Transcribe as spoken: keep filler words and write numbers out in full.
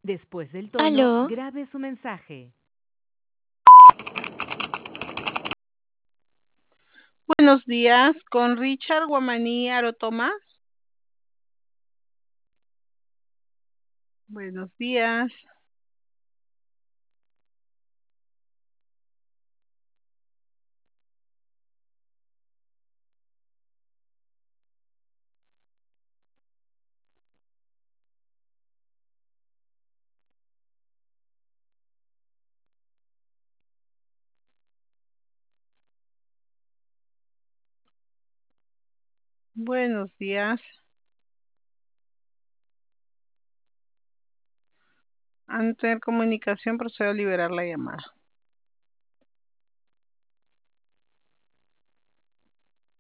Después del tono, ¿Aló? grabe su mensaje. Buenos días, con Richard Guamaní Arotoma. Buenos días. Buenos días. Ante comunicación procedo a liberar la llamada.